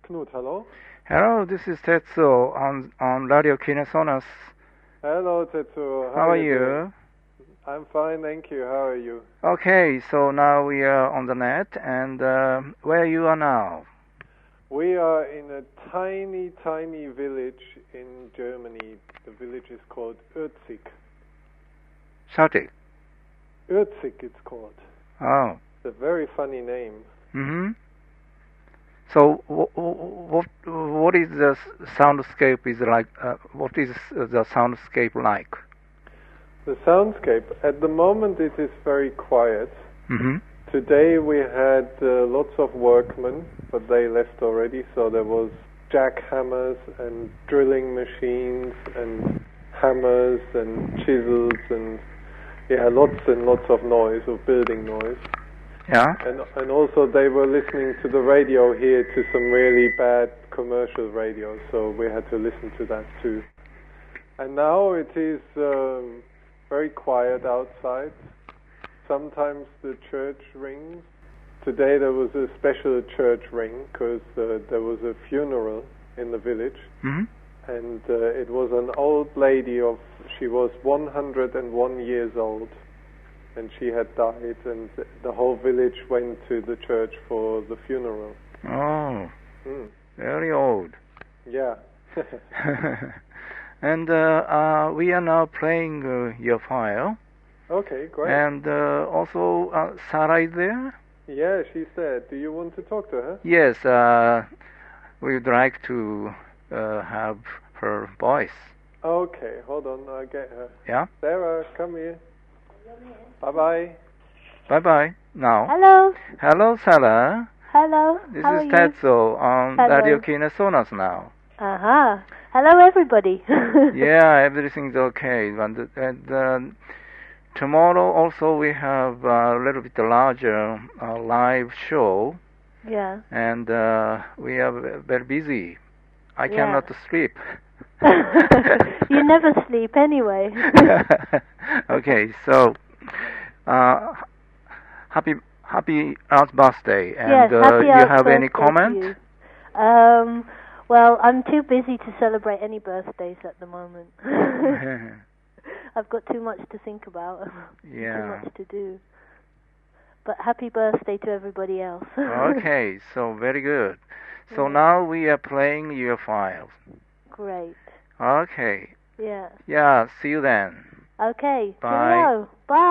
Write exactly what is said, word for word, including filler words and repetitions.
Knut, hello? Hello, this is Tetsuo on, on Radio Kinesonas. Hello, Tetsuo. How, How are you? you? Doing? I'm fine, thank you. How are you? Okay, so now we are on the net, and uh, where you are now? We are in a tiny, tiny village in Germany. The village is called Urzig. Salzig? Urzig, it's called. Oh. It's a very funny name. Mm-hmm. So, what what what is the soundscape is like? Uh, what is the soundscape like? The soundscape at the moment it is very quiet. Mm-hmm. Today we had uh, lots of workmen, but they left already. So there was jackhammers and drilling machines and hammers and chisels and yeah, lots and lots of noise, of building noise. Yeah. And and also they were listening to the radio here, to some really bad commercial radio, so we had to listen to that too. And now it is um, very quiet outside. Sometimes the church rings. Today there was a special church ring because uh, there was a funeral in the village. Mm-hmm. And uh, it was an old lady of, she was one hundred and one years old. And she had died, and the whole village went to the church for the funeral. Oh, mm. Very old. Yeah. And uh, uh, we are now playing uh, your file. Okay, great. And uh, also, uh, Sarah is there? Yeah, she said. Do you want to talk to her? Yes, uh, we would like to uh, have her voice. Okay, hold on, I'll get her. Yeah? Sarah, come here. Bye-bye. Bye-bye. Now. Hello. Hello, Sarah. Hello. This How is are Tetsuo on Hello. Radio Kinesonas now. Uh-huh. Hello, everybody. Yeah, everything's okay. And, and uh, tomorrow also we have a little bit larger uh, live show. Yeah. And uh, we are very busy. I yeah. cannot sleep. You never sleep anyway. Okay, so uh, happy happy Earth birthday, and yes, uh, happy you Earth have any birthday comment? to you. Um, well, I'm too busy to celebrate any birthdays at the moment. I've got too much to think about. Yeah. Too much to do. But happy birthday to everybody else. Okay, so very good. So yeah. now we are playing your files. Great. Okay. Yeah. Yeah, see you then. Okay. Bye. Cheerio. Bye.